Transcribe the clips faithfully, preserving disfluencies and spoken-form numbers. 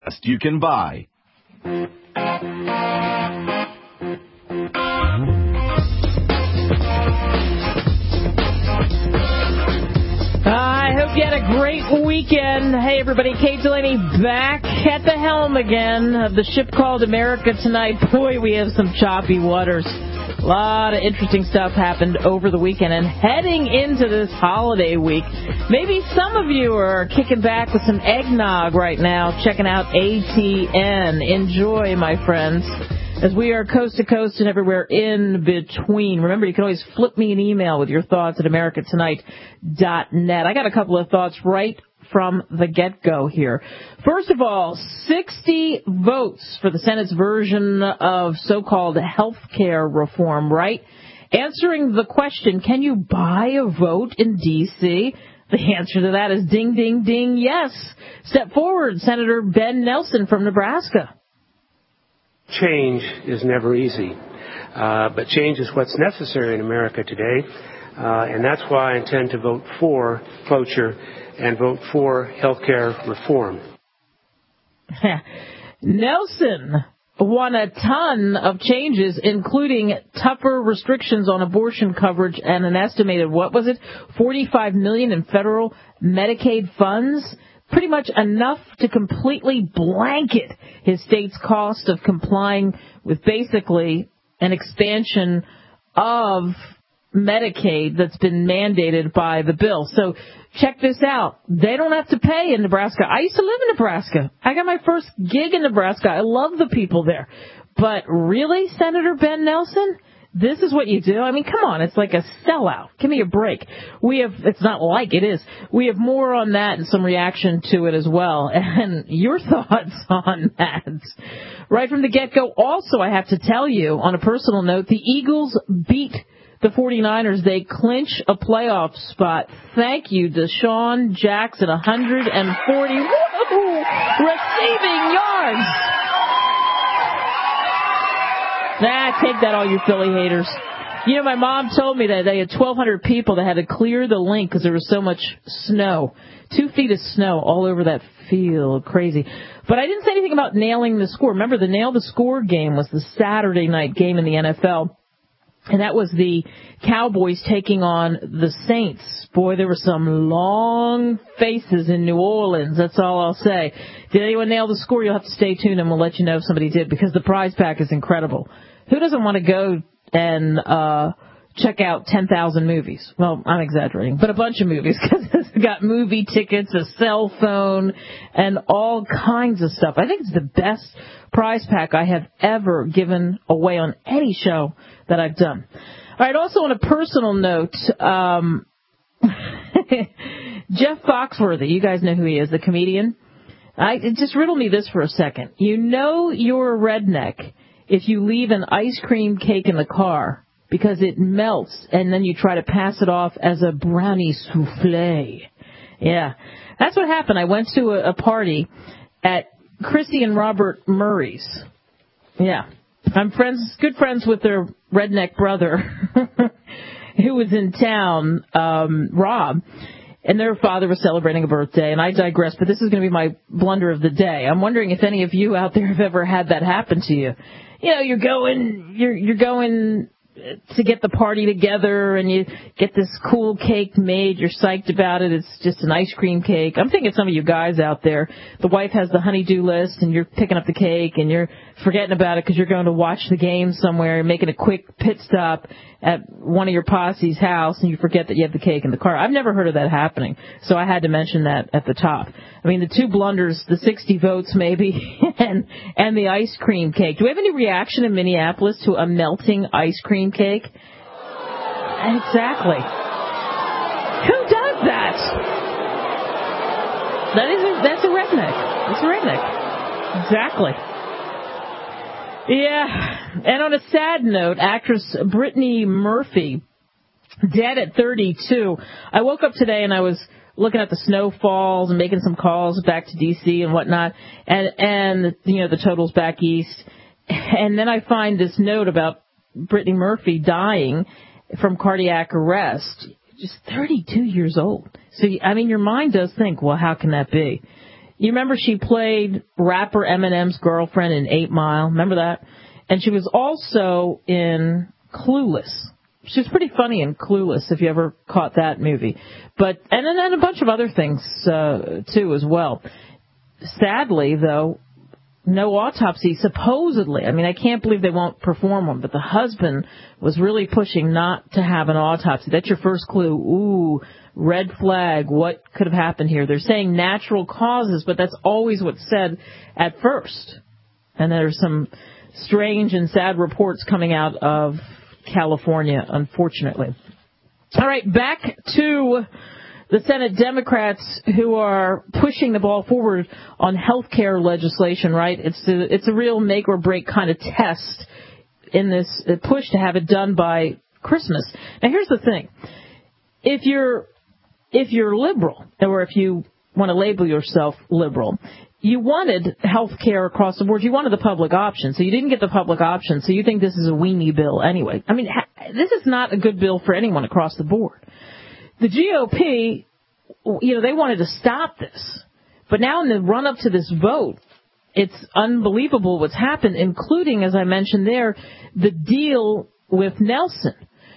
best you can buy. I hope you had a great weekend. Hey, everybody, Kate Delaney back at the helm again of the ship called America tonight. Boy, we have some choppy waters. A lot of interesting stuff happened over the weekend, and heading into this holiday week, maybe some of you are kicking back with some eggnog right now, checking out A T N. Enjoy, my friends, as we are coast to coast and everywhere in between. Remember, you can always flip me an email with your thoughts at america tonight dot net. I got a couple of thoughts right from the get-go here. First of all, sixty votes for the Senate's version of so-called health care reform, right? Answering the question, can you buy a vote in D C? The answer to that is ding, ding, ding, yes. Step forward, Senator Ben Nelson from Nebraska. Change is never easy, uh, but change is what's necessary in America today, uh, and that's why I intend to vote for cloture and vote for health care reform. Nelson won a ton of changes, including tougher restrictions on abortion coverage and an estimated, what was it, forty-five million dollars in federal Medicaid funds. Pretty much enough to completely blanket his state's cost of complying with basically an expansion of Medicaid that's been mandated by the bill. So check this out. They don't have to pay in Nebraska. I used to live in Nebraska. I got my first gig in Nebraska. I love the people there. But really, Senator Ben Nelson? This is what you do? I mean, come on. It's like a sellout. Give me a break. We have, it's not like it is. We have more on that and some reaction to it as well. And your thoughts on that. Right from the get-go. Also, I have to tell you, on a personal note, the Eagles beat the 49ers. They clinch a playoff spot. Thank you, Deshaun Jackson, one hundred forty woo, receiving yards. Nah, take that, all you Philly haters. You know, my mom told me that they had twelve hundred people that had to clear the link because there was so much snow. Two feet of snow all over that field. Crazy. But I didn't say anything about nailing the score. Remember, the Nail the Score game was the Saturday night game in the N F L. And that was the Cowboys taking on the Saints. Boy, there were some long faces in New Orleans. That's all I'll say. Did anyone nail the score? You'll have to stay tuned and we'll let you know if somebody did, because the prize pack is incredible. Who doesn't want to go and uh check out ten thousand movies? Well, I'm exaggerating, but a bunch of movies, because it's got movie tickets, a cell phone, and all kinds of stuff. I think it's the best prize pack I have ever given away on any show that I've done. All right, also on a personal note, um, Jeff Foxworthy, you guys know who he is, the comedian. I, just riddle me this for a second. You know you're a redneck if you leave an ice cream cake in the car because it melts and then you try to pass it off as a brownie souffle. Yeah, that's what happened. I went to a, a party at Chrissy and Robert Murray's. Yeah. I'm friends, good friends with their redneck brother who was in town, um, Rob, and their father was celebrating a birthday, and I digress, but this is going to be my blunder of the day. I'm wondering if any of you out there have ever had that happen to you. You know, you're going, you're, you're going to get the party together and you get this cool cake made. You're psyched about it. It's just an ice cream cake. I'm thinking some of you guys out there, the wife has the honey-do list and you're picking up the cake and you're forgetting about it because you're going to watch the game somewhere and making a quick pit stop at one of your posse's house and you forget that you have the cake in the car. I've never heard of that happening, so I had to mention that at the top. I mean, the two blunders, the sixty votes maybe, and and the ice cream cake. Do we have any reaction in Minneapolis to a melting ice cream cake? Exactly. Who does that? That is a, that's a redneck. That's a redneck. Exactly. Yeah. And on a sad note, actress Brittany Murphy, dead at thirty-two. I woke up today and I was looking at the snowfalls and making some calls back to D C and whatnot, and, and you know, the totals back east. And then I find this note about Brittany Murphy dying from cardiac arrest, just thirty-two years old. So, I mean, your mind does think, well, how can that be? You remember she played rapper Eminem's girlfriend in Eight Mile. Remember that? And she was also in Clueless. She was pretty funny in Clueless, if you ever caught that movie. But and then a bunch of other things, uh, too, as well. Sadly, though, no autopsy, supposedly. I mean, I can't believe they won't perform one, but the husband was really pushing not to have an autopsy. That's your first clue. Ooh, red flag. What could have happened here? They're saying natural causes, but that's always what's said at first. And there's some strange and sad reports coming out of California, unfortunately. All right, back to the Senate Democrats who are pushing the ball forward on health care legislation, right? It's a, it's a real make or break kind of test in this push to have it done by Christmas. Now, here's the thing. If you're, if you're liberal, or if you want to label yourself liberal, you wanted health care across the board. You wanted the public option, so you didn't get the public option, so you think this is a weenie bill anyway. I mean, this is not a good bill for anyone across the board. The G O P, you know, they wanted to stop this. But now in the run-up to this vote, it's unbelievable what's happened, including, as I mentioned there, the deal with Nelson.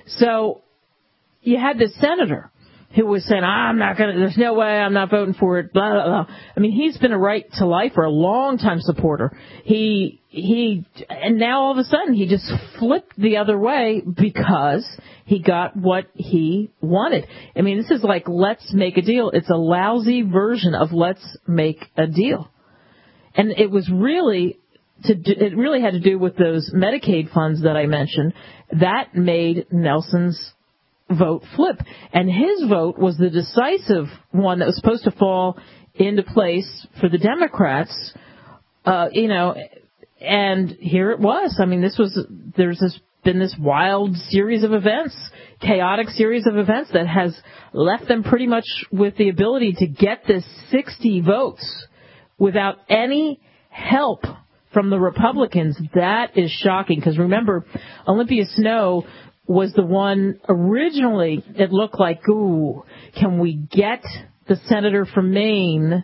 So you had this senator who was saying, I'm not going to, there's no way I'm not voting for it, blah, blah, blah. I mean, he's been a right to life or a long-time supporter. He, he, and now all of a sudden he just flipped the other way because he got what he wanted. I mean, this is like, let's make a deal. It's a lousy version of let's make a deal. And it was really, to do, it really had to do with those Medicaid funds that I mentioned. That made Nelson's vote flip. And his vote was the decisive one that was supposed to fall into place for the Democrats, uh, you know, and here it was. I mean, this was, there's this, been this wild series of events, chaotic series of events that has left them pretty much with the ability to get this sixty votes without any help from the Republicans. That is shocking because remember, Olympia Snowe was the one originally, it looked like, ooh, can we get the senator from Maine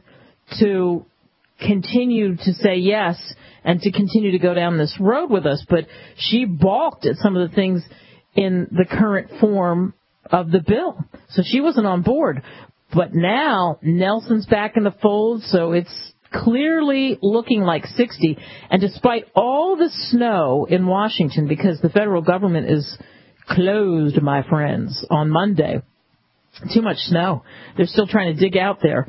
to continue to say yes and to continue to go down this road with us? But she balked at some of the things in the current form of the bill. So she wasn't on board. But now Nelson's back in the fold, so it's clearly looking like sixty. And despite all the snow in Washington, because the federal government is closed, my friends, on Monday. Too much snow. They're still trying to dig out there.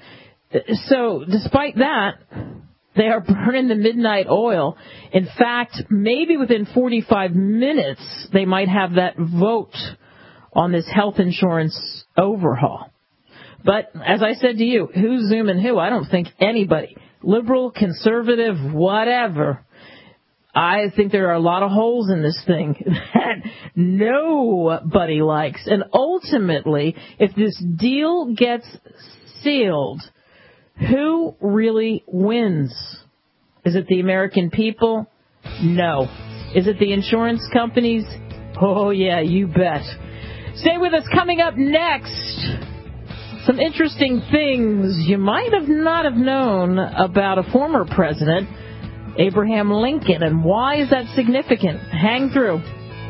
So despite that, they are burning the midnight oil. In fact, maybe within forty-five minutes, they might have that vote on this health insurance overhaul. But as I said to you, who's zooming who? I don't think anybody. Liberal, conservative, whatever. I think there are a lot of holes in this thing that nobody likes. And ultimately, if this deal gets sealed, who really wins? Is it the American people? No. Is it the insurance companies? Oh, yeah, you bet. Stay with us. Coming up next, some interesting things you might have not have known about a former president, Abraham Lincoln, and why is that significant? Hang through.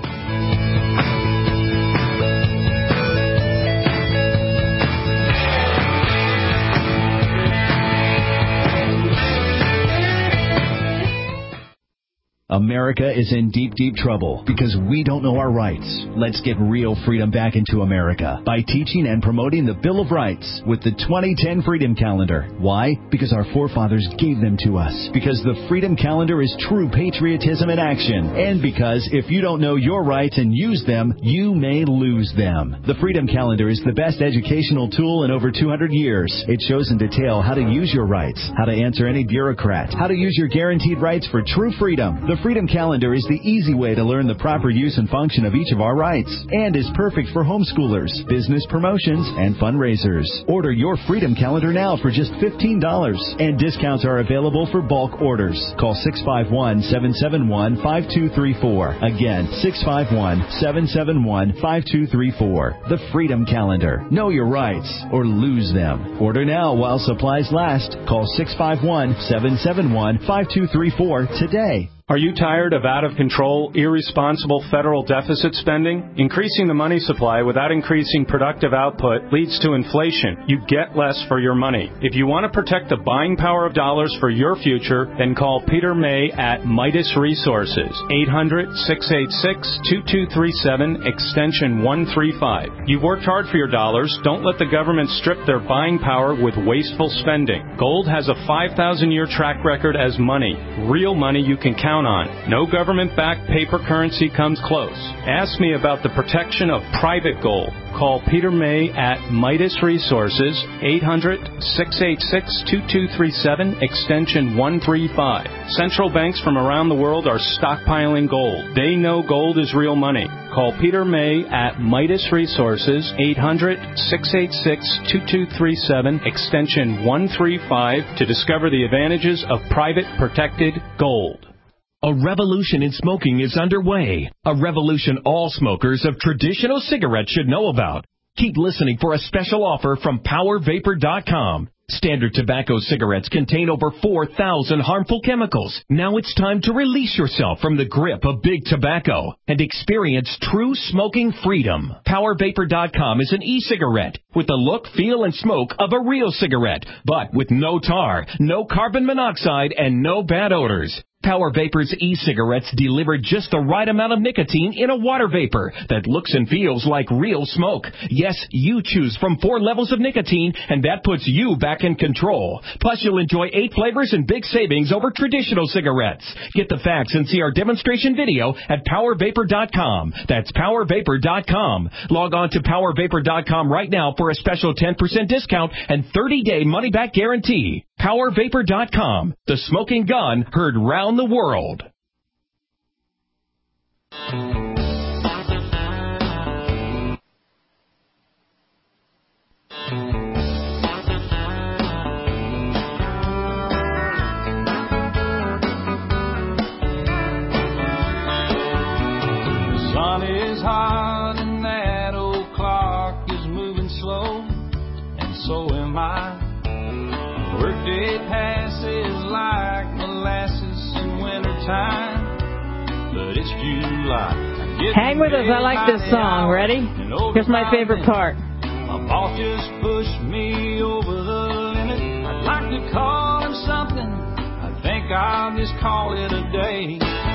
America is in deep, deep trouble because we don't know our rights. Let's get real freedom back into America by teaching and promoting the Bill of Rights with the twenty ten Freedom Calendar. Why? Because our forefathers gave them to us. Because the Freedom Calendar is true patriotism in action. And because if you don't know your rights and use them, you may lose them. The Freedom Calendar is the best educational tool in over two hundred years. It shows in detail how to use your rights, how to answer any bureaucrat, how to use your guaranteed rights for true freedom. The Freedom Calendar is the easy way to learn the proper use and function of each of our rights and is perfect for homeschoolers, business promotions, and fundraisers. Order your Freedom Calendar now for just fifteen dollars, and discounts are available for bulk orders. Call six five one, seven seven one, five two three four. Again, six five one, seven seven one, five two three four. The Freedom Calendar. Know your rights or lose them. Order now while supplies last. Call six five one, seven seven one, five two three four today. Are you tired of out-of-control, irresponsible federal deficit spending? Increasing the money supply without increasing productive output leads to inflation. You get less for your money. If you want to protect the buying power of dollars for your future, then call Peter May at Midas Resources, eight hundred, six eight six, two two three seven, extension one three five. You've worked hard for your dollars. Don't let the government strip their buying power with wasteful spending. Gold has a five thousand year track record as money, real money you can count on. No government-backed paper currency comes close. Ask me about the protection of private gold. Call Peter May at Midas Resources, eight hundred, six eight six, two two three seven, extension one three five. Central banks from around the world are stockpiling gold. They know gold is real money. Call Peter May at Midas Resources, eight hundred, six eight six, two two three seven, extension one three five to discover the advantages of private protected gold. A revolution in smoking is underway. A revolution all smokers of traditional cigarettes should know about. Keep listening for a special offer from Power Vapor dot com. Standard tobacco cigarettes contain over four thousand harmful chemicals. Now it's time to release yourself from the grip of big tobacco and experience true smoking freedom. Power Vapor dot com is an e-cigarette with the look, feel, and smoke of a real cigarette, but with no tar, no carbon monoxide, and no bad odors. Power Vapor's e-cigarettes deliver just the right amount of nicotine in a water vapor that looks and feels like real smoke. Yes, you choose from four levels of nicotine, and that puts you back in control. Plus, you'll enjoy eight flavors and big savings over traditional cigarettes. Get the facts and see our demonstration video at Power Vapor dot com. That's Power Vapor dot com. Log on to Power Vapor dot com right now for a special ten percent discount and thirty day money-back guarantee. Power Vapor dot com. The smoking gun heard round the world. The sun is hot and that old clock is moving slow, and so am I. Workday passes like molasses in wintertime, but it's July. Hang with us, I like this song. Ready? Here's my favorite part. My boss just pushed me over the limit. I'd like to call him something. I think I'll just call it a day.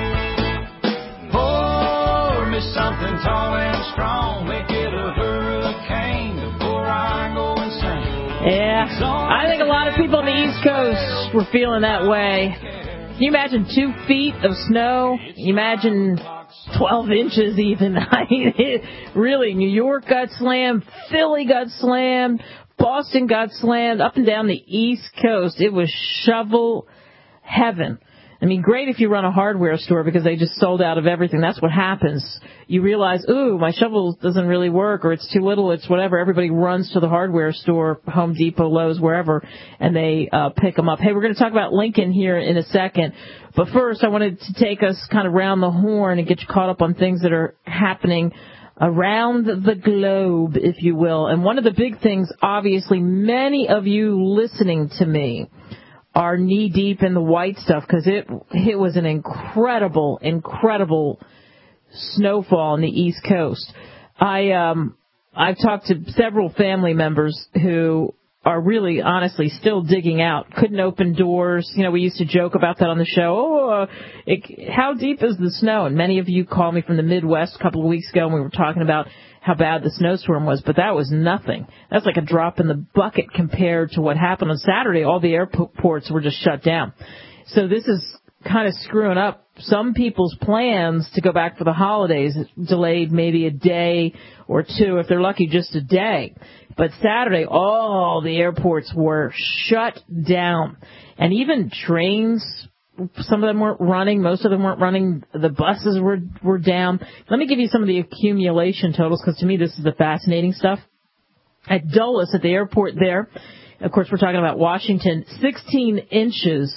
Pour me something tall and strong, make it a hurricane before I go insane. Yeah, I think a lot of people on the East Coast were feeling that way. Can you imagine two feet of snow? You imagine twelve inches even. I mean, it, really, New York got slammed, Philly got slammed, Boston got slammed, up and down the East Coast. It was shovel heaven. I mean, great if you run a hardware store because they just sold out of everything. That's what happens. You realize, ooh, my shovel doesn't really work, or it's too little, it's whatever. Everybody runs to the hardware store, Home Depot, Lowe's, wherever, and they uh, pick them up. Hey, we're going to talk about Lincoln here in a second. But first, I wanted to take us kind of round the horn and get you caught up on things that are happening around the globe, if you will. And one of the big things, obviously, many of you listening to me are knee-deep in the white stuff because it it was an incredible, incredible snowfall on the East Coast. I um I've talked to several family members who are really, honestly, still digging out. Couldn't open doors. You know, we used to joke about that on the show. Oh, uh, it, how deep is the snow? And many of you called me from the Midwest a couple of weeks ago, and we were talking about how bad the snowstorm was, but that was nothing. That's like a drop in the bucket compared to what happened on Saturday. All the airports were just shut down. So this is kind of screwing up some people's plans to go back for the holidays. It's delayed maybe a day or two, if they're lucky, just a day. But Saturday, all the airports were shut down. And even trains some of them weren't running. Most of them weren't running. The buses were were down. Let me give you some of the accumulation totals, because to me this is the fascinating stuff. At Dulles, at the airport there, of course we're talking about Washington, sixteen inches.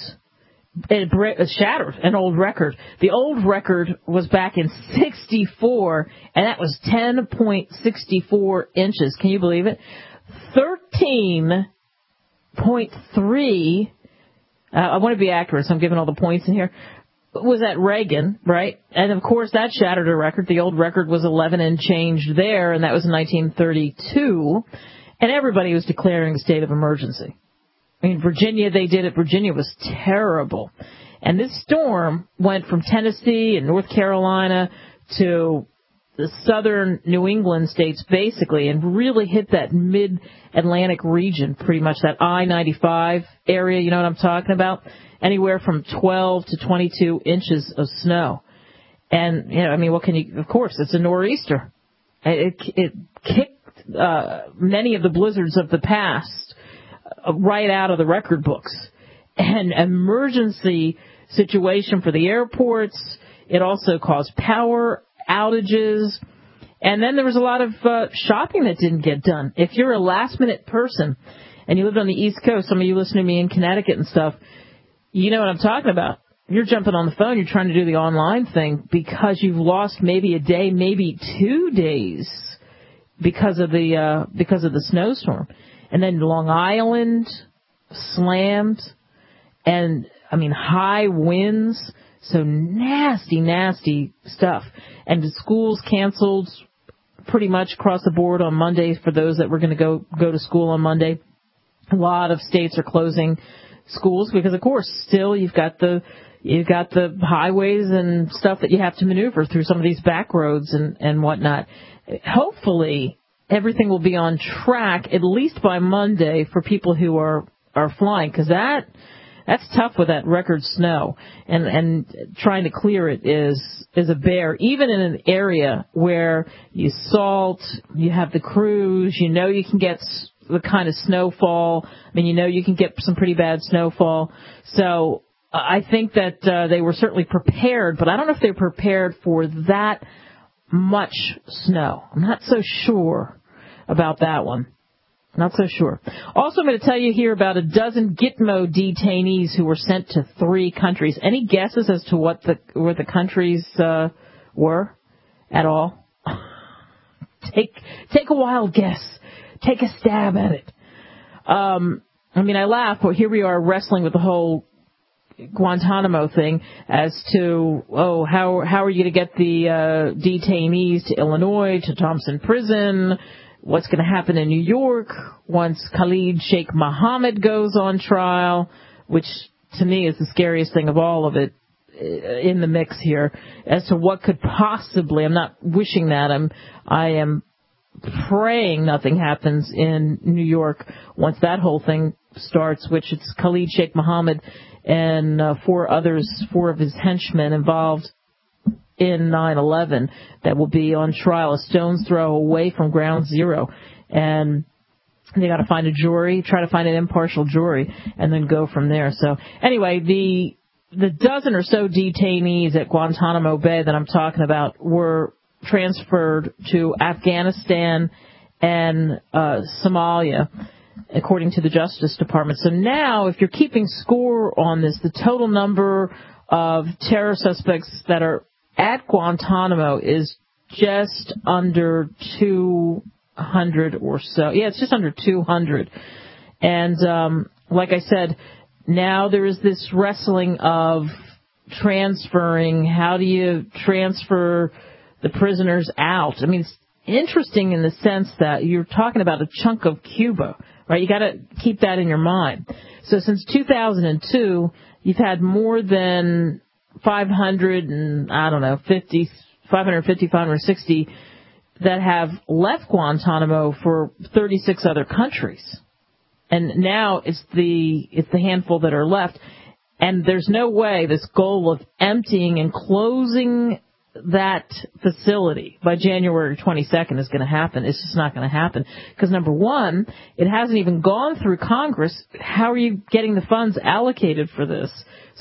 It shattered an old record. The old record was back in sixty-four, and that was ten point six four inches. Can you believe it? thirteen point three, uh, I want to be accurate, so I'm giving all the points in here, was at Reagan, right? And, of course, that shattered a record. The old record was eleven and change there, and that was in nineteen thirty-two, and everybody was declaring a state of emergency. I mean, Virginia, they did it. Virginia was terrible. And this storm went from Tennessee and North Carolina to the southern New England states, basically, and really hit that mid-Atlantic region, pretty much, that I ninety-five area, you know what I'm talking about? Anywhere from twelve to twenty-two inches of snow. And, you know, I mean, what can you, of course, it's a nor'easter. It, it kicked uh, many of the blizzards of the past right out of the record books. An emergency situation for the airports. It also caused power outages. And then there was a lot of uh, shopping that didn't get done. If you're a last-minute person and you lived on the East Coast, some of you listen to me in Connecticut and stuff, you know what I'm talking about. You're jumping on the phone, you're trying to do the online thing because you've lost maybe a day, maybe two days because of the uh, because of the snowstorm. And then Long Island slammed, and, I mean, high winds, so nasty, nasty stuff. And the schools canceled pretty much across the board on Monday for those that were going to go go to school on Monday. A lot of states are closing schools because, of course, still you've got the you've got the highways and stuff that you have to maneuver through, some of these back roads and, and whatnot. Hopefully everything will be on track at least by Monday for people who are, are flying, because that that's tough with that record snow, and and trying to clear it is is a bear, even in an area where you salt, you have the crews, you know you can get the kind of snowfall. I mean, you know you can get some pretty bad snowfall. So I think that uh, they were certainly prepared, but I don't know if they're prepared for that much snow. I'm not so sure about that one. Not so sure. Also, I'm going to tell you here about a dozen Gitmo detainees who were sent to three countries. Any guesses as to what the where the countries uh, were at all? take take a wild guess. Take a stab at it. Um, I mean, I laugh, but here we are wrestling with the whole Guantanamo thing as to, oh, how how are you going to get the uh, detainees to Illinois, to Thompson Prison? What's going to happen in New York once Khalid Sheikh Mohammed goes on trial, which to me is the scariest thing of all of it in the mix here, as to what could possibly, I'm not wishing that, I'm, I am praying nothing happens in New York once that whole thing starts, which it's Khalid Sheikh Mohammed and uh, four others, four of his henchmen involved in nine eleven that will be on trial a stone's throw away from ground zero. And they got to find a jury, try to find an impartial jury, and then go from there. So anyway, the the dozen or so detainees at Guantanamo Bay that I'm talking about were transferred to Afghanistan and uh, Somalia, according to the Justice Department. So now, if you're keeping score on this, the total number of terror suspects that are at Guantanamo is just under two hundred or so. Yeah, it's just under two hundred. And um, like I said, now there is this wrestling of transferring. How do you transfer the prisoners out? I mean, it's interesting in the sense that you're talking about a chunk of Cuba, right? You got to keep that in your mind. So since two thousand two, you've had more than five hundred and, I don't know, fifty, five hundred fifty, five hundred sixty that have left Guantanamo for thirty-six other countries. And now it's the, it's the handful that are left. And there's no way this goal of emptying and closing that facility by January twenty-second is going to happen. It's just not going to happen. Because, number one, it hasn't even gone through Congress. How are you getting the funds allocated for this? So that's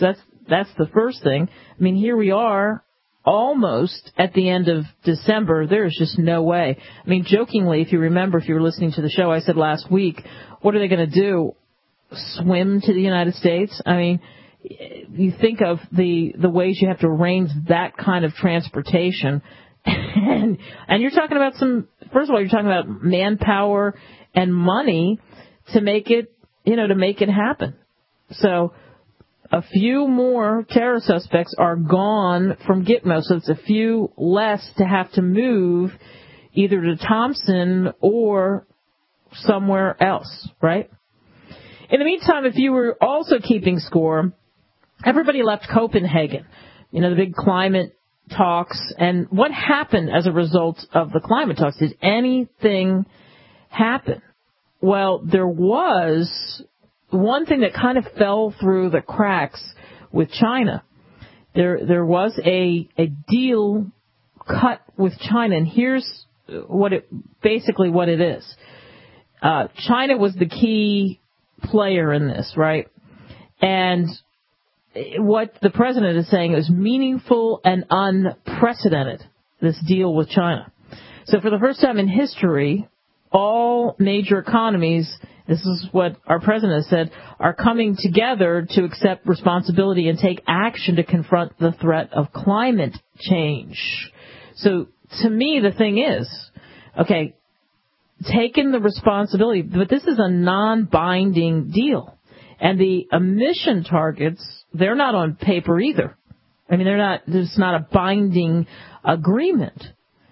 That's the first thing. I mean, here we are almost at the end of December. There's just no way. I mean, jokingly, if you remember, if you were listening to the show, I said last week, what are they going to do? Swim to the United States? I mean, you think of the, the ways you have to arrange that kind of transportation. And, and you're talking about some, first of all, you're talking about manpower and money to make it, you know, to make it happen. So a few more terror suspects are gone from Gitmo, so it's a few less to have to move either to Thompson or somewhere else, right? In the meantime, if you were also keeping score, everybody left Copenhagen, you know, the big climate talks. And what happened as a result of the climate talks? Did anything happen? Well, there was one thing that kind of fell through the cracks with China. There there was a, a deal cut with China, and here's what it basically what it is. Uh, China was the key player in this, right? And what the president is saying is meaningful and unprecedented, this deal with China. So for the first time in history, all major economies, this is what our president said, are coming together to accept responsibility and take action to confront the threat of climate change. So to me, the thing is, okay, taking the responsibility, but this is a non-binding deal. And the emission targets, they're not on paper either. I mean, they're not, it's not a binding agreement.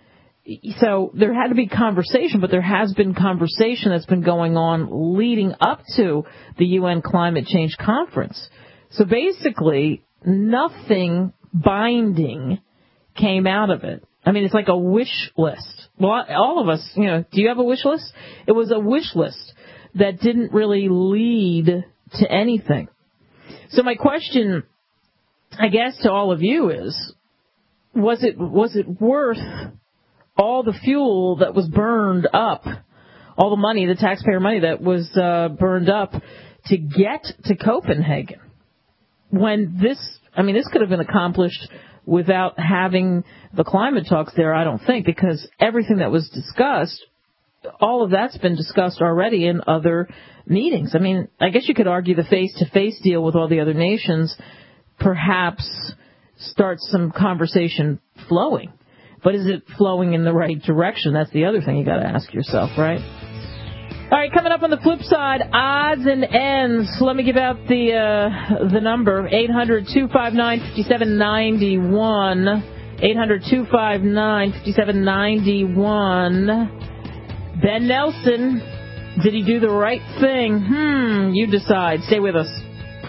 So there had to be conversation, but there has been conversation that's been going on leading up to the U N Climate Change Conference. So basically, nothing binding came out of it. I mean, it's like a wish list. Well, all of us, you know, do you have a wish list? It was a wish list that didn't really lead to anything. So my question, I guess, to all of you is, was it was it worth all the fuel that was burned up, all the money, the taxpayer money that was uh, burned up to get to Copenhagen? When this, I mean, this could have been accomplished without having the climate talks there, I don't think, because everything that was discussed, all of that's been discussed already in other meetings. I mean, I guess you could argue the face-to-face deal with all the other nations perhaps starts some conversation flowing. But is it flowing in the right direction? That's the other thing you got to ask yourself, right? All right, coming up on the flip side, odds and ends. Let me give out the uh, the number, eight hundred, two five nine, five seven nine one, eight hundred, two five nine, five seven nine one. Ben Nelson, did he do the right thing? Hmm, you decide. Stay with us.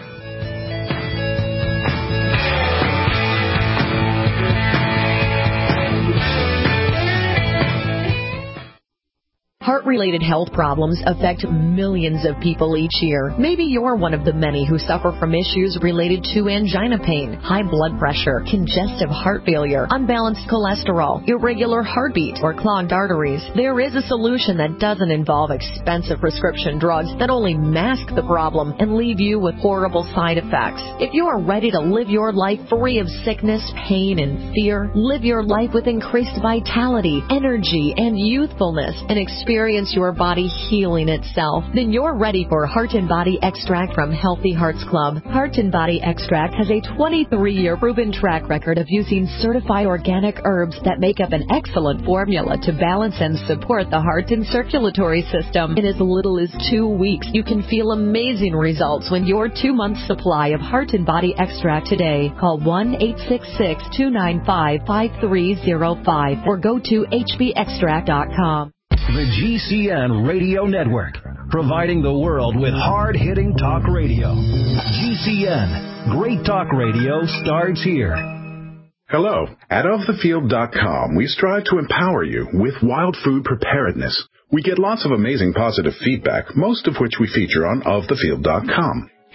Heart-related health problems affect millions of people each year. Maybe you're one of the many who suffer from issues related to angina pain, high blood pressure, congestive heart failure, unbalanced cholesterol, irregular heartbeat, or clogged arteries. There is a solution that doesn't involve expensive prescription drugs that only mask the problem and leave you with horrible side effects. If you are ready to live your life free of sickness, pain, and fear, live your life with increased vitality, energy, and youthfulness, and experience Experience your body healing itself, then you're ready for Heart and Body Extract from Healthy Hearts Club. Heart and Body Extract has a twenty-three year proven track record of using certified organic herbs that make up an excellent formula to balance and support the heart and circulatory system. In as little as two weeks, you can feel amazing results when your two-month supply of Heart and Body Extract today. Call one eight six six, two nine five, five three zero five or go to h b extract dot com. The G C N Radio Network, providing the world with hard-hitting talk radio. G C N, great talk radio starts here. Hello. At of the field dot com, we strive to empower you with wild food preparedness. We get lots of amazing positive feedback, most of which we feature on of the field dot com.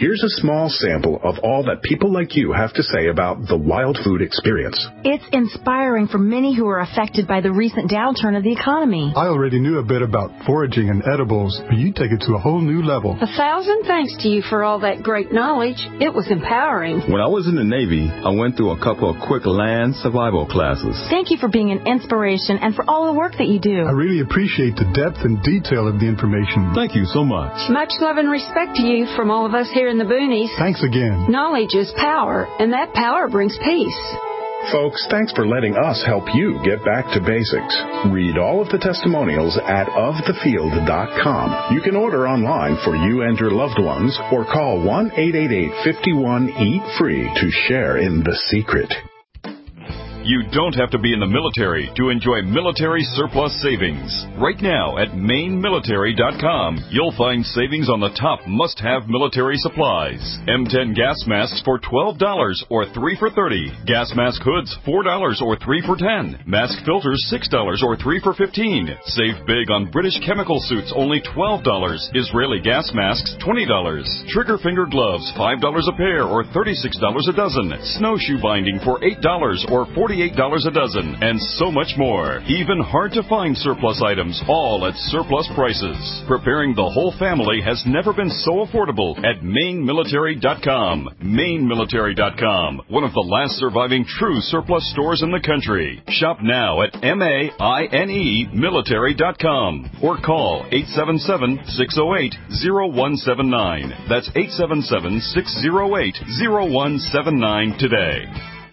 Here's a small sample of all that people like you have to say about the Wild Food experience. It's inspiring for many who are affected by the recent downturn of the economy. I already knew a bit about foraging and edibles, but you take it to a whole new level. A thousand thanks to you for all that great knowledge. It was empowering. When I was in the Navy, I went through a couple of quick land survival classes. Thank you for being an inspiration and for all the work that you do. I really appreciate the depth and detail of the information. Thank you so much. Much love and respect to you from all of us here in the boonies. Thanks again. Knowledge is power, and that power brings peace. Folks, thanks for letting us help you get back to basics. Read all of the testimonials at of the field dot com. You can order online for you and your loved ones or call one eight eight eight, five one, eat free to share in the secret. You don't have to be in the military to enjoy military surplus savings. Right now at Maine Military dot com, you'll find savings on the top must-have military supplies. M ten gas masks for twelve dollars or three for thirty dollars. Gas mask hoods four dollars or three for ten dollars. Mask filters six dollars or three for fifteen dollars. Save big on British chemical suits, only twelve dollars. Israeli gas masks twenty dollars. Trigger finger gloves five dollars a pair or thirty-six dollars a dozen. Snowshoe binding for eight dollars or forty-eight dollars a dozen, and so much more. Even hard-to-find surplus items, all at surplus prices. Preparing the whole family has never been so affordable at Maine Military dot com. Maine Military dot com, one of the last surviving true surplus stores in the country. Shop now at M A I N E Military dot com or call eight seven seven, six oh eight, oh one seven nine. That's eight seven seven, six oh eight, oh one seven nine today.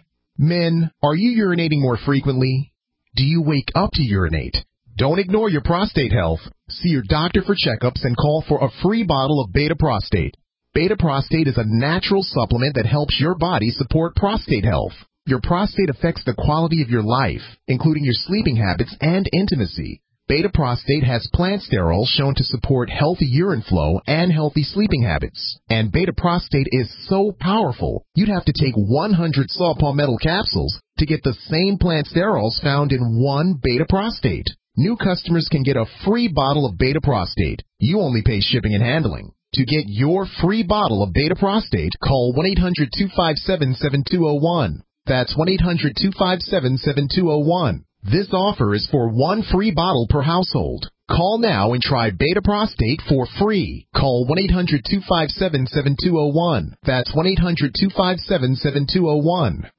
Men, are you urinating more frequently? Do you wake up to urinate? Don't ignore your prostate health. See your doctor for checkups and call for a free bottle of Beta Prostate. Beta Prostate is a natural supplement that helps your body support prostate health. Your prostate affects the quality of your life, including your sleeping habits and intimacy. Beta Prostate has plant sterols shown to support healthy urine flow and healthy sleeping habits. And Beta Prostate is so powerful, you'd have to take one hundred saw palmetto capsules to get the same plant sterols found in one Beta Prostate. New customers can get a free bottle of Beta Prostate. You only pay shipping and handling. To get your free bottle of Beta Prostate, call one eight hundred, two five seven, seven two zero one. That's one eight hundred, two five seven, seven two zero one. This offer is for one free bottle per household. Call now and try Beta Prostate for free. Call one eight hundred, two five seven, seven two zero one. That's one eight hundred, two five seven, seven two zero one.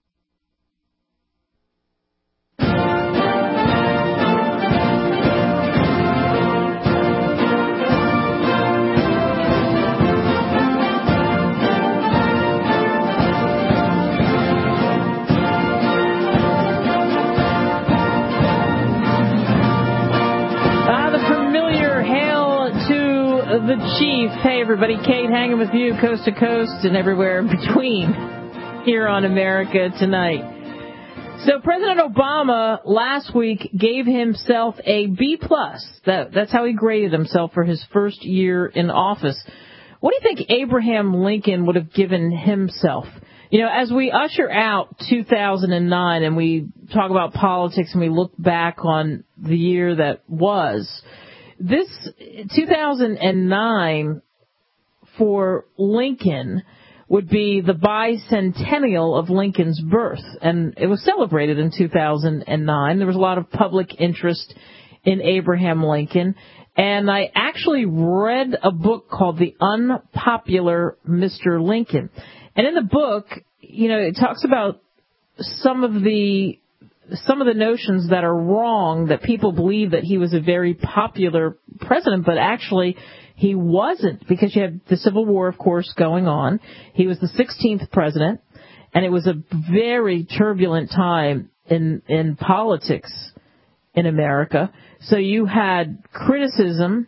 The Chief. Hey, everybody. Kate hanging with you coast to coast and everywhere in between here on America Tonight. So President Obama last week gave himself a B plus. That, that's how he graded himself for his first year in office. What do you think Abraham Lincoln would have given himself? You know, as we usher out two thousand nine and we talk about politics and we look back on the year that was, this two thousand nine for Lincoln would be the bicentennial of Lincoln's birth, and it was celebrated in two thousand nine. There was a lot of public interest in Abraham Lincoln, and I actually read a book called The Unpopular Mister Lincoln. And in the book, you know, it talks about some of the some of the notions that are wrong, that people believe that he was a very popular president, but actually he wasn't, because you had the Civil War, of course, going on. He was the sixteenth president, and it was a very turbulent time in, in politics in America. So you had criticism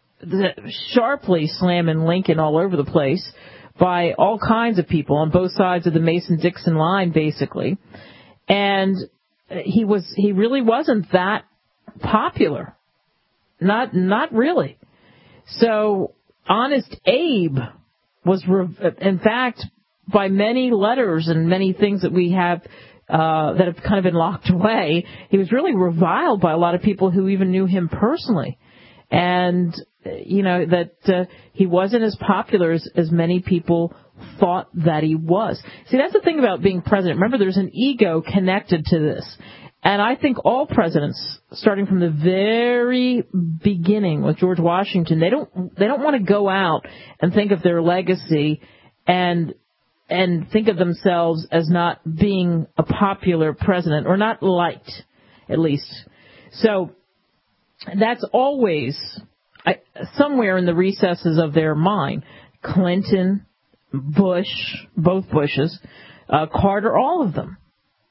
sharply slamming Lincoln all over the place by all kinds of people on both sides of the Mason-Dixon line, basically. And he was he really wasn't that popular. Not not really. So Honest Abe was, in fact, by many letters and many things that we have uh, that have kind of been locked away, he was really reviled by a lot of people who even knew him personally. and, you know, that uh, he wasn't as popular as, as many people thought that he was. See, that's the thing about being president. Remember, there's an ego connected to this. And I think all presidents, starting from the very beginning with George Washington, they don't they don't want to go out and think of their legacy and and think of themselves as not being a popular president or not liked, at least. So that's always I, somewhere in the recesses of their mind. Clinton, Bush, both Bushes, uh, Carter, all of them.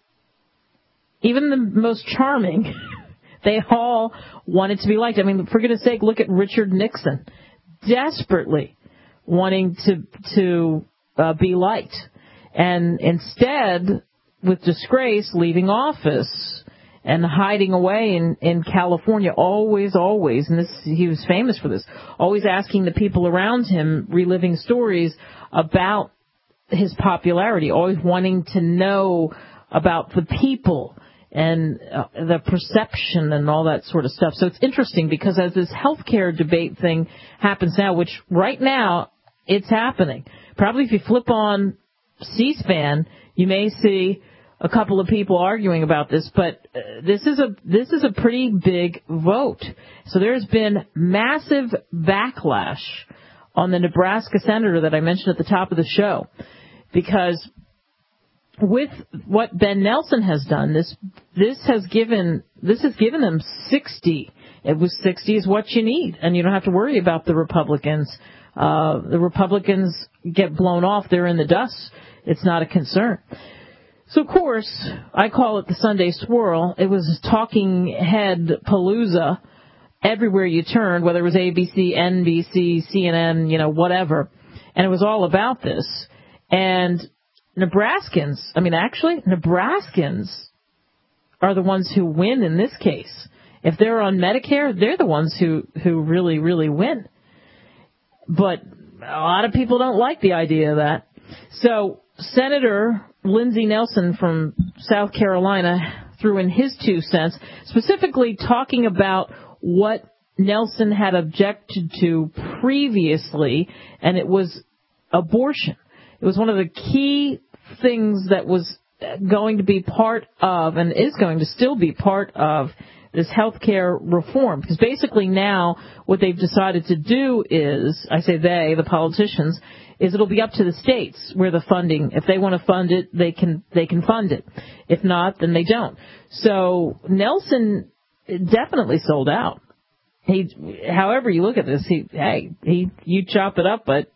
Even the most charming, they all wanted to be liked. I mean, for goodness sake, look at Richard Nixon, desperately wanting to to uh, be liked. And instead, with disgrace, leaving office and hiding away in, in California, always, always, and this he was famous for this, always asking the people around him, reliving stories about his popularity, always wanting to know about the people and uh, the perception and all that sort of stuff. So it's interesting because as this healthcare debate thing happens now, which right now it's happening, probably if you flip on C-SPAN, you may see a couple of people arguing about this, but uh, this is a this is a pretty big vote. So there's been massive backlash on the Nebraska senator that I mentioned at the top of the show, because with what Ben Nelson has done, this this has given this has given them sixty. It was sixty is what you need, and you don't have to worry about the Republicans. Uh, the Republicans get blown off; they're in the dust. It's not a concern. So, of course, I call it the Sunday swirl. It was talking head palooza everywhere you turned, whether it was A B C, N B C, C N N, you know, whatever, and it was all about this. And Nebraskans, I mean, actually, Nebraskans are the ones who win in this case. If they're on Medicare, they're the ones who, who really, really win. But a lot of people don't like the idea of that. So Senator Lindsey Nelson from South Carolina threw in his two cents, specifically talking about what Nelson had objected to previously, and it was abortion. It was one of the key things that was going to be part of, and is going to still be part of, this health care reform. Because basically now what they've decided to do is, I say they, the politicians, is it'll be up to the states where the funding, if they want to fund it, they can they can fund it. If not, then they don't. So Nelson definitely sold out. He, however you look at this, he, hey, he, you chop it up, but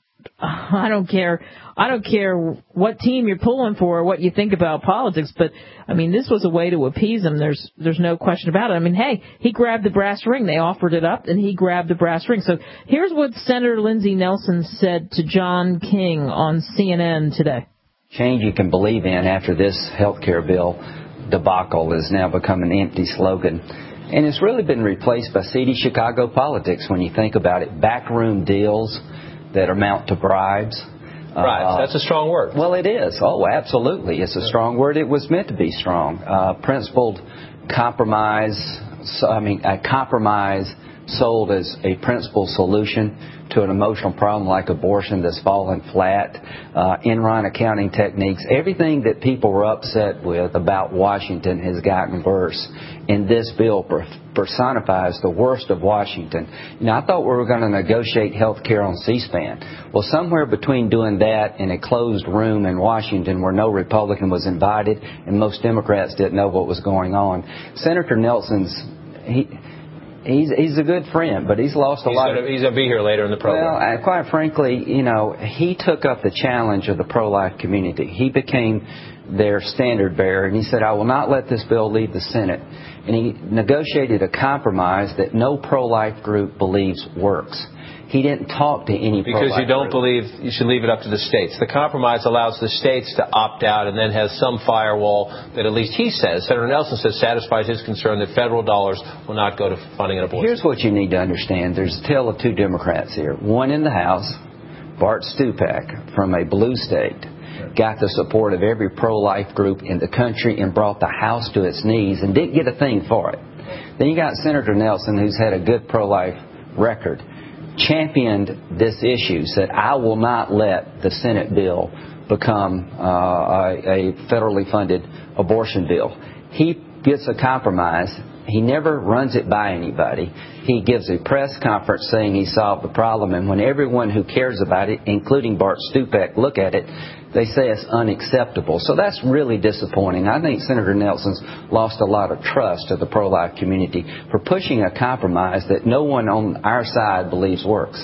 I don't care. I don't care what team you're pulling for or what you think about politics, but I mean, this was a way to appease him. There's there's no question about it. I mean, hey, he grabbed the brass ring. They offered it up, and he grabbed the brass ring. So here's what Senator Lindsey Nelson said to John King on C N N today. Change you can believe in after this health care bill debacle has now become an empty slogan. And it's really been replaced by seedy Chicago politics when you think about it. Backroom deals that amount to bribes. Bribes, uh, that's a strong word. Well, it is. Oh, absolutely. It's a strong word. It was meant to be strong. Uh, principled compromise, I mean, a compromise sold as a principled solution to an emotional problem like abortion that's fallen flat, uh, Enron accounting techniques, everything that people were upset with about Washington has gotten worse. And this bill personifies the worst of Washington. Now, I thought we were going to negotiate health care on C-SPAN. Well, somewhere between doing that in a closed room in Washington where no Republican was invited and most Democrats didn't know what was going on, Senator Nelson's, he... He's he's a good friend, but he's lost a he's lot. Gonna, of, he's going to be here later in the program. Well, uh, quite frankly, you know, he took up the challenge of the pro-life community. He became their standard bearer, and he said, I will not let this bill leave the Senate. And he negotiated a compromise that no pro-life group believes works. He didn't talk to any pro-life Because you don't group. believe you should leave it up to the states. The compromise allows the states to opt out and then has some firewall that at least he says, Senator Nelson says, satisfies his concern that federal dollars will not go to funding an abortion. Here's what you need to understand. There's a tale of two Democrats here. One in the House, Bart Stupak, from a blue state, got the support of every pro-life group in the country and brought the House to its knees and didn't get a thing for it. Then you got Senator Nelson, who's had a good pro-life record, championed this issue, said, I will not let the Senate bill become uh, a, a federally funded abortion bill. He gets a compromise. He never runs it by anybody. He gives a press conference saying he solved the problem, and when everyone who cares about it, including Bart Stupak, look at it, they say it's unacceptable. So that's really disappointing. I think Senator Nelson's lost a lot of trust of the pro-life community for pushing a compromise that no one on our side believes works.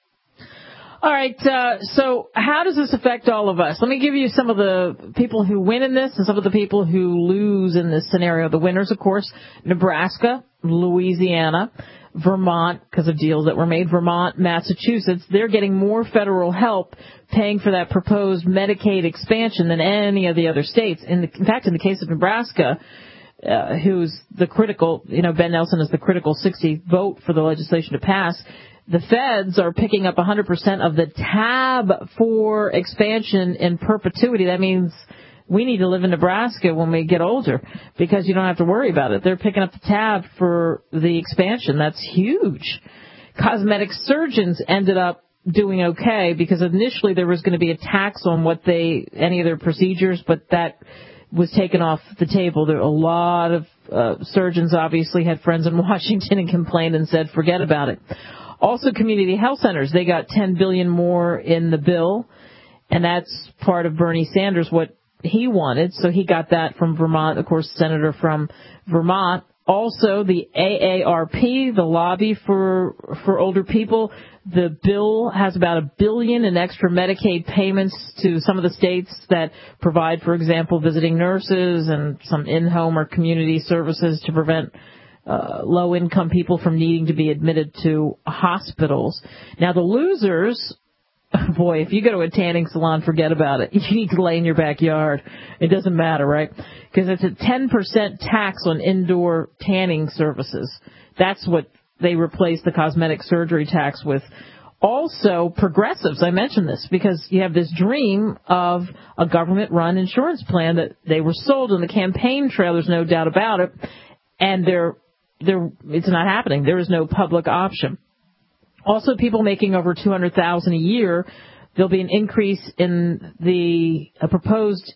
All right, uh, so how does this affect all of us? Let me give you some of the people who win in this and some of the people who lose in this scenario. The winners, of course, Nebraska, Louisiana, Vermont, because of deals that were made, Vermont, Massachusetts. They're getting more federal help paying for that proposed Medicaid expansion than any of the other states. In, the, in fact, in the case of Nebraska, uh, who's the critical, you know, Ben Nelson is the critical sixty vote for the legislation to pass, the feds are picking up one hundred percent of the tab for expansion in perpetuity. That means we need to live in Nebraska when we get older because you don't have to worry about it. They're picking up the tab for the expansion. That's huge. Cosmetic surgeons ended up doing okay because initially there was going to be a tax on what they, any of their procedures, but that was taken off the table. There a lot of uh, surgeons obviously had friends in Washington and complained and said, forget about it. Also, community health centers, they got ten billion dollars more in the bill, and that's part of Bernie Sanders, what he wanted. So he got that from Vermont, of course, senator from Vermont. Also, the A A R P, the lobby for for older people, the bill has about a billion in extra Medicaid payments to some of the states that provide, for example, visiting nurses and some in-home or community services to prevent Uh, low-income people from needing to be admitted to hospitals. Now, the losers, boy, if you go to a tanning salon, forget about it. You need to lay in your backyard. It doesn't matter, right? Because it's a ten percent tax on indoor tanning services. That's what they replaced the cosmetic surgery tax with. Also, progressives, I mentioned this, because you have this dream of a government-run insurance plan that they were sold on the campaign trail, there's no doubt about it, and they're There, it's not happening. There is no public option. Also, people making over two hundred thousand dollars a year, there'll be an increase in the a proposed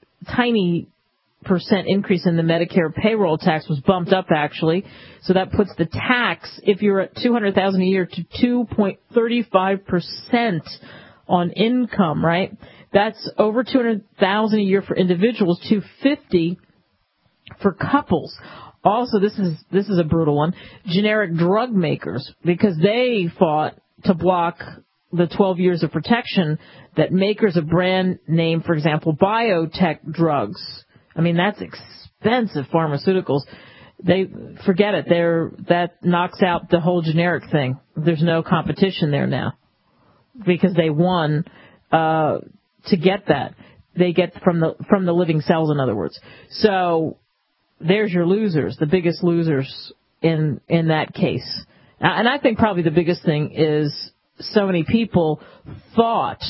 tiny percent increase in the Medicare payroll tax was bumped up, actually. So that puts the tax, if you're at two hundred thousand dollars a year, to two point three five percent on income, right? That's over two hundred thousand dollars a year for individuals, two hundred fifty dollars for couples. Also, this is this is a brutal one, generic drug makers, because they fought to block the twelve years of protection that makers of brand name, for example, biotech drugs. I mean, that's expensive pharmaceuticals. They forget it. They're, that knocks out the whole generic thing. There's no competition there now because they won uh, to get that. They get from the from the living cells, in other words. So there's your losers, the biggest losers in in that case. And I think probably the biggest thing is so many people thought,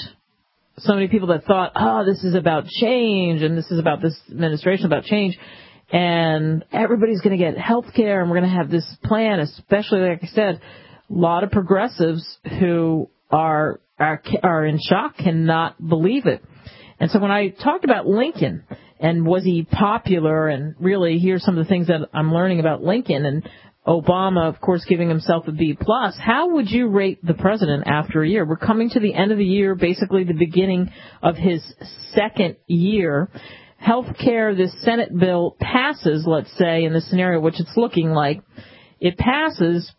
so many people that thought, oh, this is about change, and this is about this administration about change, and everybody's going to get health care, and we're going to have this plan, especially, like I said, a lot of progressives who are are, are in shock, cannot believe it. And so when I talked about Lincoln, and was he popular, and really here's some of the things that I'm learning about Lincoln, and Obama, of course, giving himself a B plus. How would you rate the president after a year? We're coming to the end of the year, basically the beginning of his second year. Health care, this Senate bill passes, let's say, in the scenario which it's looking like. It passes.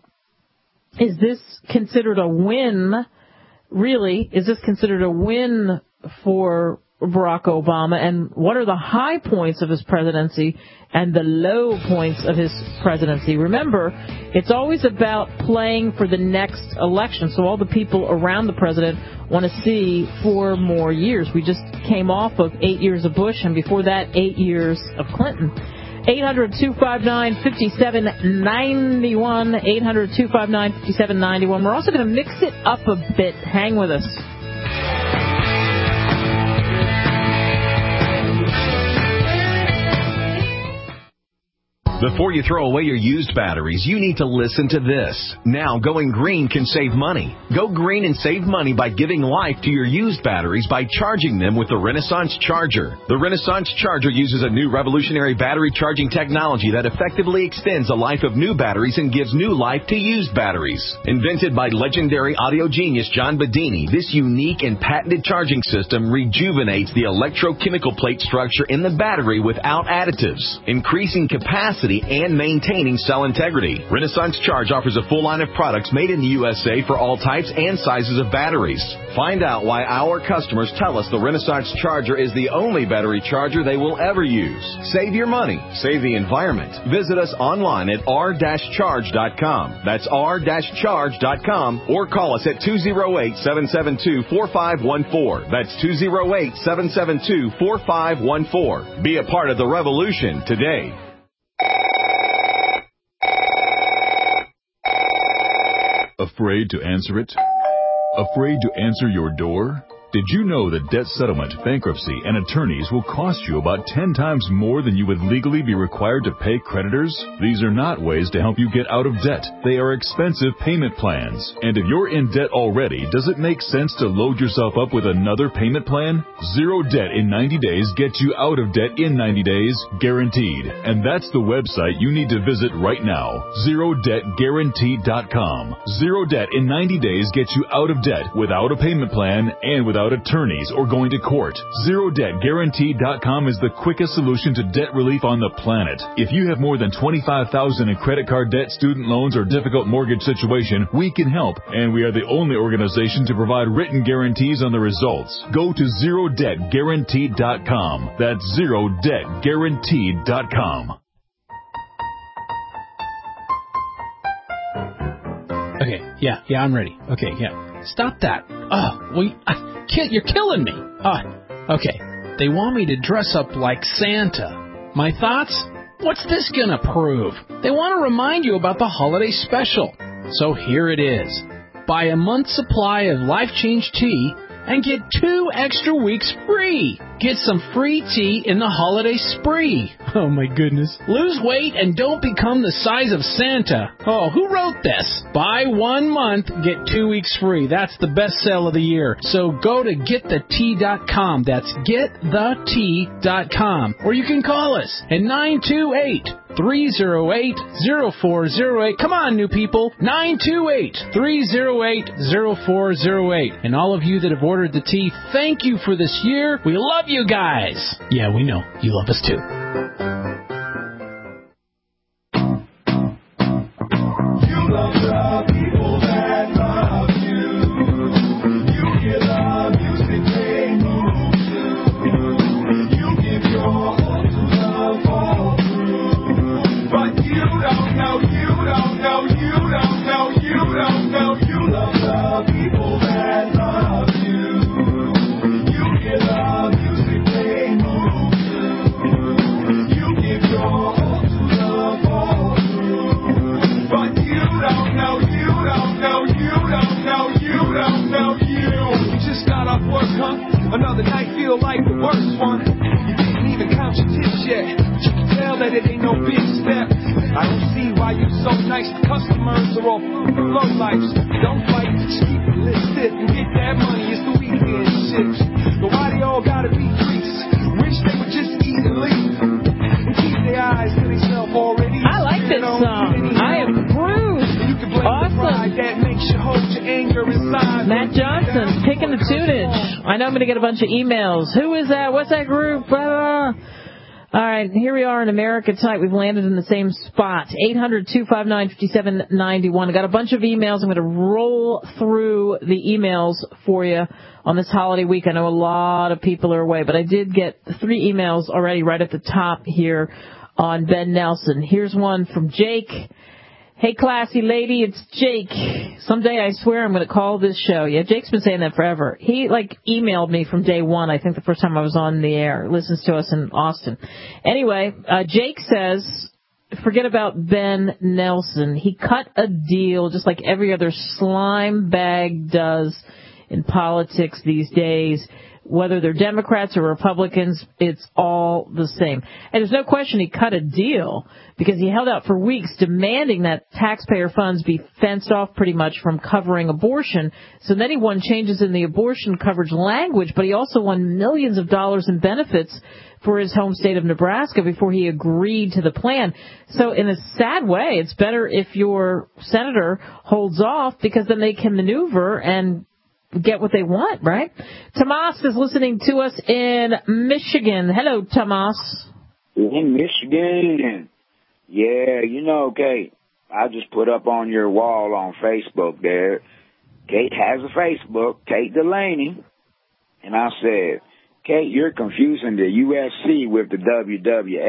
Is this considered a win? Really, is this considered a win for Barack Obama, and what are the high points of his presidency and the low points of his presidency? Remember, it's always about playing for the next election, so all the people around the president want to see four more years. We just came off of eight years of Bush, and before that, eight years of Clinton. eight hundred, two five nine, five seven nine one, eight hundred, two five nine, five seven nine one. We're also going to mix it up a bit. Hang with us. Before you throw away your used batteries, you need to listen to this. Now, going green can save money. Go green and save money by giving life to your used batteries by charging them with the Renaissance Charger. The Renaissance Charger uses a new revolutionary battery charging technology that effectively extends the life of new batteries and gives new life to used batteries. Invented by legendary audio genius John Bedini, this unique and patented charging system rejuvenates the electrochemical plate structure in the battery without additives, increasing capacity and maintaining cell integrity. Renaissance Charge offers a full line of products made in the U S A for all types and sizes of batteries. Find out why our customers tell us the Renaissance Charger is the only battery charger they will ever use. Save your money. Save the environment. Visit us online at r dash charge dot com. That's r dash charge dot com or call us at two oh eight, seven seven two, four five one four. That's two oh eight, seven seven two, four five one four. Be a part of the revolution today. Afraid to answer it? Afraid to answer your door? Did you know that debt settlement, bankruptcy, and attorneys will cost you about ten times more than you would legally be required to pay creditors? These are not ways to help you get out of debt. They are expensive payment plans. And if you're in debt already, does it make sense to load yourself up with another payment plan? Zero Debt in ninety days gets you out of debt in ninety days, guaranteed. And that's the website you need to visit right now, zero debt guarantee dot com. Zero Debt in ninety days gets you out of debt without a payment plan and without attorneys or going to court. Zero Debt Guarantee dot com is the quickest solution to debt relief on the planet. If you have more than twenty-five thousand dollars in credit card debt, student loans, or difficult mortgage situation, we can help, and we are the only organization to provide written guarantees on the results. Go to Zero Debt Guarantee dot com. That's Zero Debt Guarantee dot com. Okay, yeah, yeah, I'm ready. Okay, yeah. Stop that. Oh, well, I, you're killing me. Oh, okay. They want me to dress up like Santa. My thoughts? What's this gonna prove? They want to remind you about the holiday special. So here it is. Buy a month's supply of Life Change tea and get two extra weeks free. Get some free tea in the holiday spree. Oh, my goodness. Lose weight and don't become the size of Santa. Oh, who wrote this? Buy one month, get two weeks free. That's the best sale of the year. So go to get the tea dot com. That's get the tea dot com. Or you can call us at nine two eight, three oh eight, oh four oh eight. Come on, new people. nine two eight, three oh eight, oh four oh eight. And all of you that have ordered the tea, thank you for this year. We love you guys. Yeah, we know. You love us too. You love the people that love you. You hear the music they move to. You give your all to love all through. But you don't know, you don't know, you don't know, you don't know. You love the people that love you. You hear the music they move to. You give your all to love all through. But you don't know, you don't know, you don't know, you don't know, you. You just got off work, huh? Another night feel like the worst one. You didn't even count your tips yet. You can tell that it ain't no big step. I don't see why you so nice. The customers are all low lives. Don't fight, just keep it listed and get that money. It's the weekend shit. But why they all gotta be freaks? Wish they would just eat and leave and keep their eyes to themselves already. I like this song. I approve. Awesome. That makes you hold your anger inside. Matt Johnson picking the tunage. I know I'm going to get a bunch of emails. Who is that? What's that group? Blah, blah, blah. All right, here we are in America tonight. We've landed in the same spot. eight hundred, two five nine, five seven nine one. I got a bunch of emails. I'm going to roll through the emails for you on this holiday week. I know a lot of people are away, but I did get three emails already right at the top here on Ben Nelson. Here's one from Jake. Hey, classy lady, it's Jake. Someday I swear I'm going to call this show. Yeah, Jake's been saying that forever. He, like, emailed me from day one, I think the first time I was on the air. Listens to us in Austin. Anyway, uh, Jake says, forget about Ben Nelson. He cut a deal just like every other slime bag does in politics these days whether they're Democrats or Republicans, it's all the same. And there's no question he cut a deal because he held out for weeks demanding that taxpayer funds be fenced off pretty much from covering abortion. So then he won changes in the abortion coverage language, but he also won millions of dollars in benefits for his home state of Nebraska before he agreed to the plan. So in a sad way, it's better if your senator holds off because then they can maneuver and get what they want, right? Tomas is listening to us in Michigan. Hello, Tomas. In Michigan. Yeah, you know, Kate, I just put up on your wall on Facebook there. Kate has a Facebook, Kate Delaney. And I said, Kate, you're confusing the U F C with the W W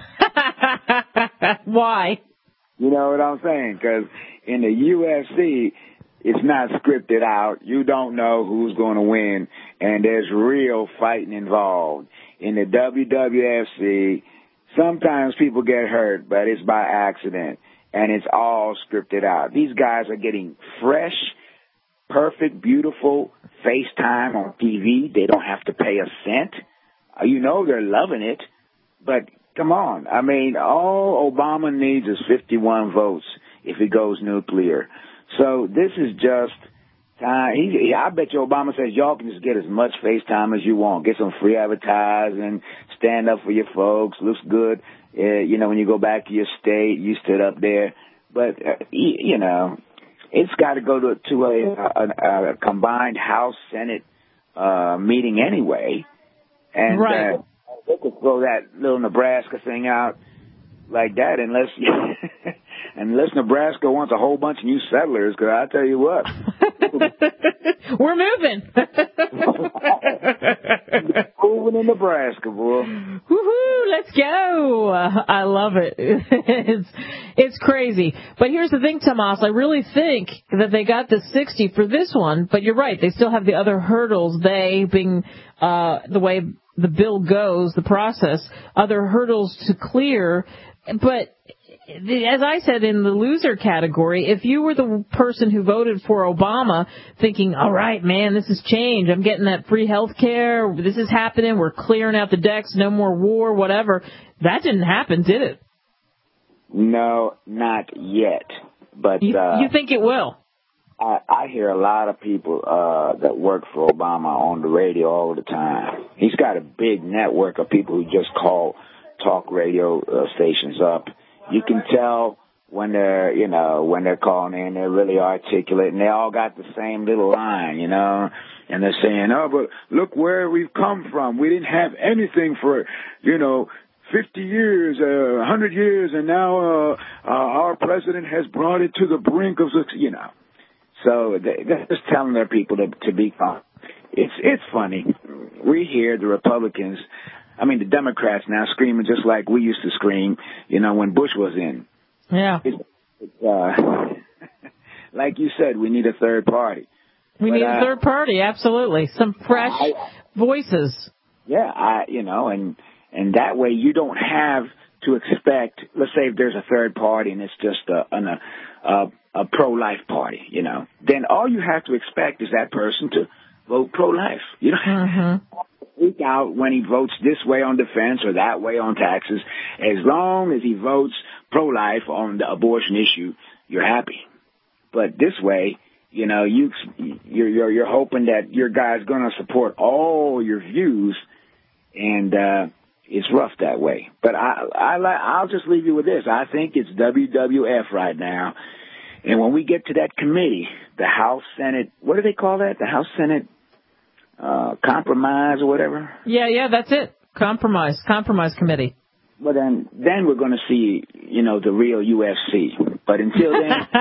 F. Why? You know what I'm saying? Because in the U F C, it's not scripted out. You don't know who's going to win, and there's real fighting involved. In the W W F C, sometimes people get hurt, but it's by accident, and it's all scripted out. These guys are getting fresh, perfect, beautiful FaceTime on T V. They don't have to pay a cent. You know they're loving it, but come on. I mean, all Obama needs is fifty-one votes if he goes nuclear. So this is just time. He, I bet you Obama says y'all can just get as much FaceTime as you want. Get some free advertising, stand up for your folks, looks good. Uh, you know, when you go back to your state, you stood up there. But, uh, you know, it's got to go to, to a, a, a combined House Senate uh, meeting anyway. And right. uh, they could throw that little Nebraska thing out like that unless unless Nebraska wants a whole bunch of new settlers, because I tell you what. We're moving. Moving in Nebraska, boy. Woohoo, let's go. Uh, I love it. it's it's crazy. But here's the thing, Tomas. I really think that they got the sixty for this one, but you're right. They still have the other hurdles, they being uh, the way the bill goes, the process, other hurdles to clear. But as I said in the loser category, if you were the person who voted for Obama thinking, all right, man, this is change. I'm getting that free health care. This is happening. We're clearing out the decks. No more war, whatever. That didn't happen, did it? No, not yet. But you, uh, you think it will? I, I hear a lot of people uh, that work for Obama on the radio all the time. He's got a big network of people who just call talk radio uh, stations up. You can tell when they're, you know, when they're calling in, they're really articulate, and they all got the same little line, you know, and they're saying, oh, but look where we've come from. We didn't have anything for, you know, fifty years, uh, one hundred years, and now uh, uh, our president has brought it to the brink of, you know. So they're just telling their people to, to be calm. It's, it's funny. We hear the Republicans, I mean, the Democrats now screaming just like we used to scream, you know, when Bush was in. Yeah. It's, it's, uh, like you said, we need a third party. We but, need uh, a third party, absolutely. Some fresh I, voices. Yeah, I, you know, and and that way you don't have to expect, let's say if there's a third party and it's just a, an, a, a, a pro-life party, you know, then all you have to expect is that person to vote pro-life. You don't have mm-hmm. to freak out when he votes this way on defense or that way on taxes. As long as he votes pro-life on the abortion issue, you're happy. But this way, you know, you, you're, you're, you're hoping that your guy's going to support all your views, and uh, it's rough that way. But I, I, I'll just leave you with this. I think it's W W F right now. And when we get to that committee, the House, Senate, what do they call that? The House, Senate uh, Compromise or whatever? Yeah, yeah, that's it. Compromise. Compromise Committee. But then, then we're going to see, you know, the real U F C. But until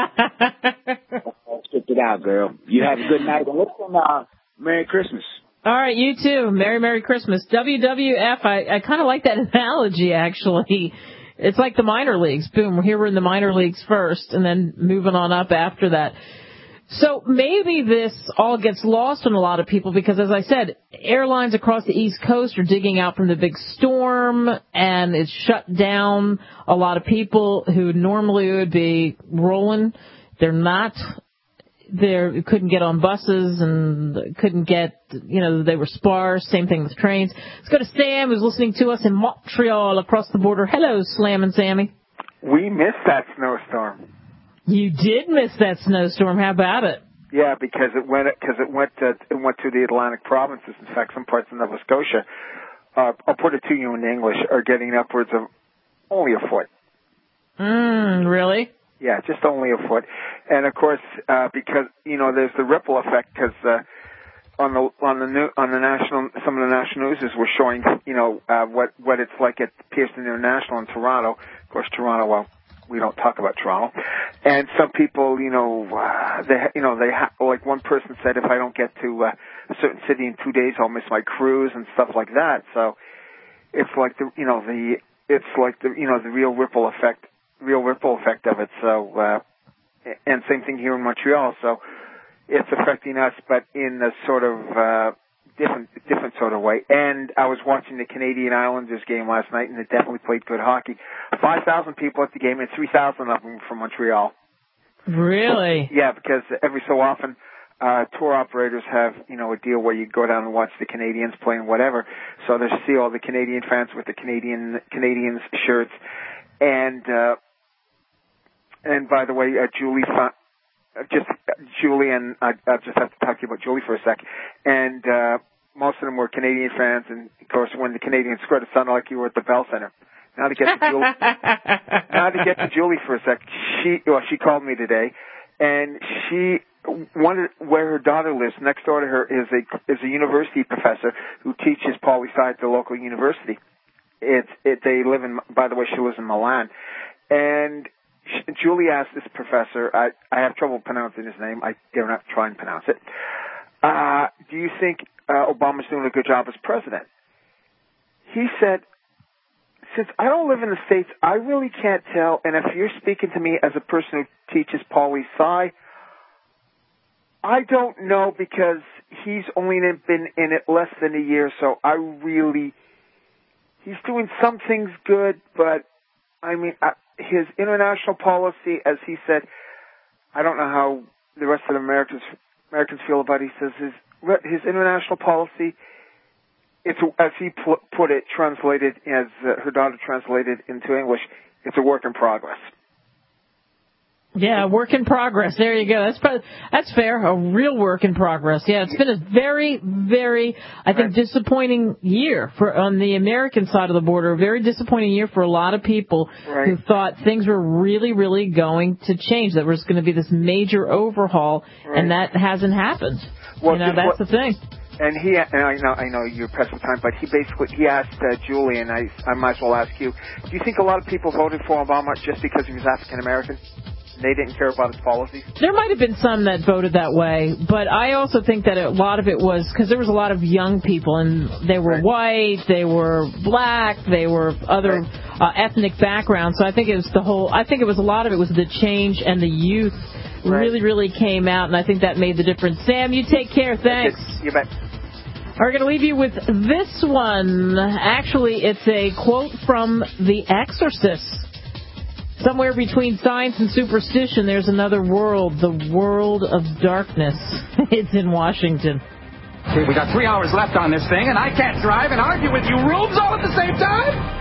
then, stick it out, girl. You have a good night. And listen, uh, Merry Christmas. All right, you too. Merry, Merry Christmas. W W F, I, I kind of like that analogy, actually. It's like the minor leagues. Boom, here we're in the minor leagues first, and then moving on up after that. So maybe this all gets lost on a lot of people because, as I said, airlines across the East Coast are digging out from the big storm, and it's shut down a lot of people who normally would be rolling. They're not. they couldn't get on buses and couldn't get, you know, they were sparse. Same thing with trains. Let's go to Sam, who's listening to us in Montreal across the border. Hello, Slam and Sammy. We missed that snowstorm. You did miss that snowstorm. How about it? Yeah, because it went because it went to, it went to the Atlantic provinces. In fact, some parts of Nova Scotia, uh, I'll put it to you in English, are getting upwards of only a foot. Mm, really? Yeah, just only a foot. And of course, uh, because you know, there's the ripple effect because uh, on the on the new, on the national, some of the national news were showing, you know, uh, what what it's like at Pearson International in Toronto. Of course, Toronto, well, we don't talk about Toronto. And some people, you know, uh, they, you know, they ha- like one person said, if I don't get to uh, a certain city in two days, I'll miss my cruise and stuff like that. So it's like the, you know, the, it's like the, you know, the real ripple effect, real ripple effect of it. So, uh, and same thing here in Montreal. So it's affecting us, but in a sort of uh, different, different sort of way. And I was watching the Canadian Islanders game last night, and they definitely played good hockey. Five thousand people at the game, and three thousand of them from Montreal. Really? Yeah, because every so often, uh, tour operators have, you know, a deal where you go down and watch the Canadians play and whatever. So they see all the Canadian fans with the Canadian Canadians shirts. And uh, and by the way, uh, Julie, fa- just uh, Julie, and I uh, just have to talk to you about Julie for a sec. And uh, most of them were Canadian fans, and of course, when the Canadians scored, it sounded like you were at the Bell Center. Now to get to Julie, now to get to Julie for a sec. She well, she called me today, and she wondered where her daughter lives. Next door to her is a is a university professor who teaches poli-sci at the local university. It's it. They live in. By the way, she lives in Milan, and she, Julie asked this professor. I I have trouble pronouncing his name. I dare not try and pronounce it. Uh, do you think uh, Obama's doing a good job as president? He said, since I don't live in the States, I really can't tell. And if you're speaking to me as a person who teaches poli-sci, I don't know because he's only been in it less than a year. So I really, he's doing some things good, but I mean, uh, his international policy, as he said, I don't know how the rest of the Americans Americans feel about it. He says his his international policy, it's, as he put it, translated, as uh, her daughter translated into English, it's a work in progress. Yeah, work in progress. There you go. That's probably, that's fair. A real work in progress. Yeah, it's been a very, very, I think, disappointing year for on the American side of the border. A very disappointing year for a lot of people right. who thought things were really, really going to change. That there was going to be this major overhaul, right. and that hasn't happened. Well, you know, that's what, the thing. And he, and I know, I know you're pressed for time, but he basically he asked uh, Julie, and I, I might as well ask you: do you think a lot of people voted for Obama just because he was African American? They didn't care about his policies? There might have been some that voted that way, but I also think that a lot of it was because there was a lot of young people, and they were right. white, they were black, they were other right. uh, ethnic backgrounds. So I think it was the whole. I think it was a lot of it was the change, and the youth right. really, really came out, and I think that made the difference. Sam, you take care. Thanks. You bet. We're going to leave you with this one. Actually, it's a quote from The Exorcist. Somewhere between science and superstition, there's another world, the world of darkness. It's in Washington. We got three hours left on this thing, and I can't drive and argue with you rubes all at the same time?